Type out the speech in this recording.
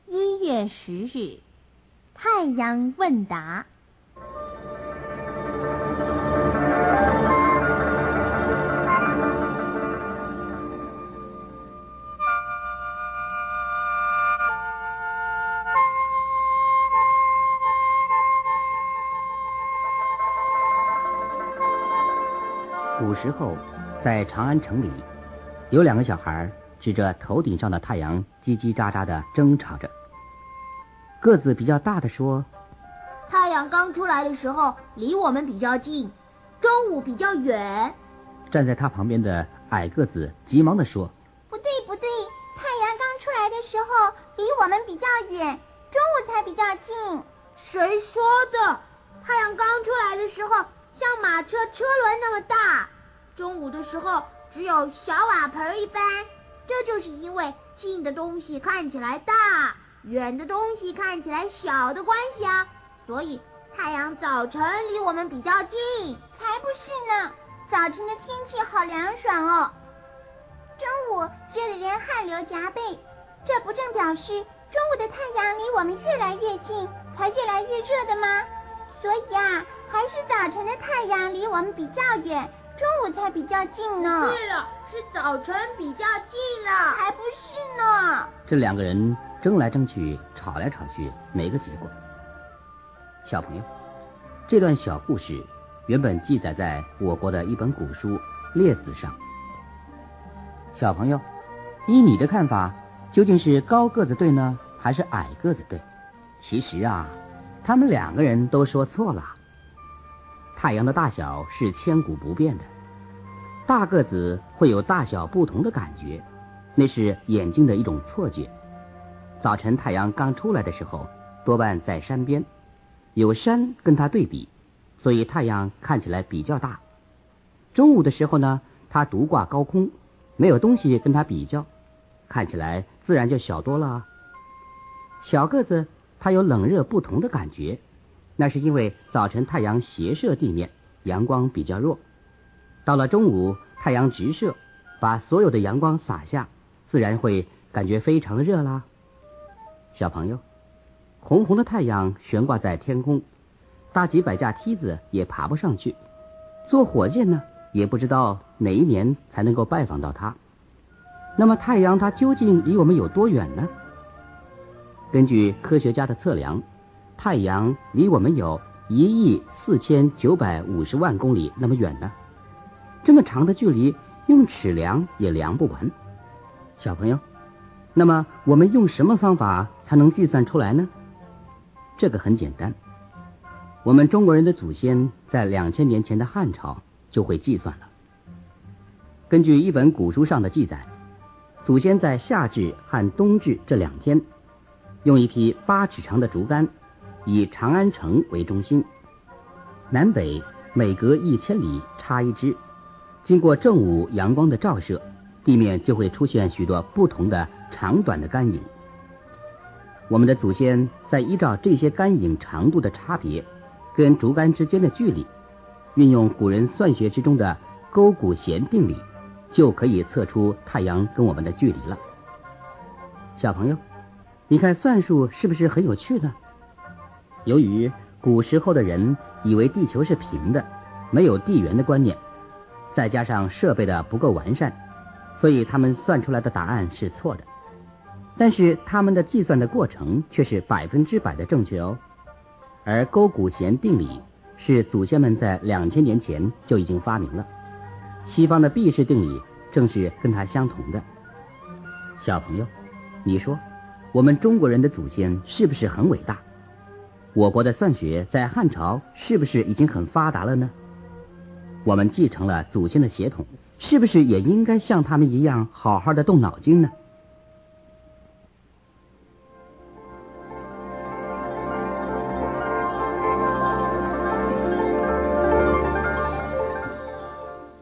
1月10日，太阳问答。 古时候，在长安城里，有2个小孩指着头顶上的太阳叽叽喳喳地争吵着。个子比较大的说： 太阳刚出来的时候离我们比较近，中午比较远。 站在他旁边的矮个子急忙地说： 不对，太阳刚出来的时候离我们比较远，中午才比较近。 谁说的？太阳刚出来的时候像马车车轮那么大，中午的时候只有小瓦盆一般。这就是因为近的东西看起来大，远的东西看起来小的关系啊，所以太阳早晨离我们比较近。 才不是呢，早晨的天气好凉爽哦，中午热得连汗流浃背，这不正表示中午的太阳离我们越来越近，才越来越热的吗？所以啊，还是早晨的太阳离我们比较远，中午才比较近呢。 对了，是早晨比较近了。 还不是呢。 这2个人争来争去，吵来吵去，没个结果。小朋友，这段小故事原本记载在我国的一本古书《列子》上。小朋友，依你的看法，究竟是高个子对呢，还是矮个子对？其实啊，他们2个人都说错了。太阳的大小是千古不变的，大个子会有大小不同的感觉，那是眼睛的一种错觉。早晨太阳刚出来的时候，多半在山边，有山跟它对比，所以太阳看起来比较大。中午的时候呢，它独挂高空，没有东西跟它比较，看起来自然就小多了。小个子它有冷热不同的感觉，那是因为早晨太阳斜射地面，阳光比较弱。到了中午，太阳直射，把所有的阳光洒下，自然会感觉非常的热啦。小朋友，红红的太阳悬挂在天空，大几百架梯子也爬不上去，坐火箭呢，也不知道哪一年才能够拜访到它。那么太阳它究竟离我们有多远呢？根据科学家的测量，太阳离我们有14950万公里那么远呢。这么长的距离，用尺量也量不完。小朋友，那么我们用什么方法才能计算出来呢？这个很简单，我们中国人的祖先在2000年前的汉朝就会计算了。根据一本古书上的记载，祖先在夏至和冬至这2天，用一匹8尺长的竹竿，以长安城为中心，南北每隔1000里插一支，经过正午阳光的照射，地面就会出现许多不同的长短的竿影。我们的祖先在依照这些竿影长度的差别跟竹竿之间的距离，运用古人算学之中的勾股弦定理，就可以测出太阳跟我们的距离了。小朋友，你看算术是不是很有趣呢？由于古时候的人以为地球是平的，没有地缘的观念，再加上设备的不够完善，所以他们算出来的答案是错的。但是他们的计算的过程却是100%的正确哦。而勾股弦定理是祖先们在2000年前就已经发明了，西方的毕氏定理正是跟它相同的。小朋友，你说我们中国人的祖先是不是很伟大？我国的算学在汉朝是不是已经很发达了呢？我们继承了祖先的血统，是不是也应该像他们一样好好的动脑筋呢？